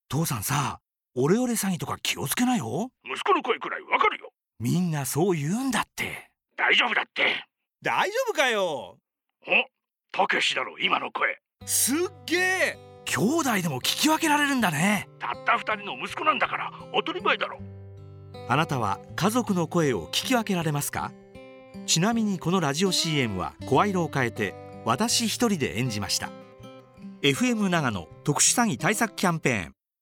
父さんさ、オレオレ詐欺とか気をつけなよ。 息子の声くらいわかるよ。 みんなそう言うんだって。 大丈夫だって。 大丈夫かよ。 たけしだろ今の声。 すっげえ。 兄弟でも聞き分けられるんだね。 たった2人の息子なんだから当たり前だろ。 あなたは家族の声を聞き分けられますか？ちなみにこのラジオ CM は声色を変えて私一人で演じました。 FM 長野特殊詐欺対策キャンペーン。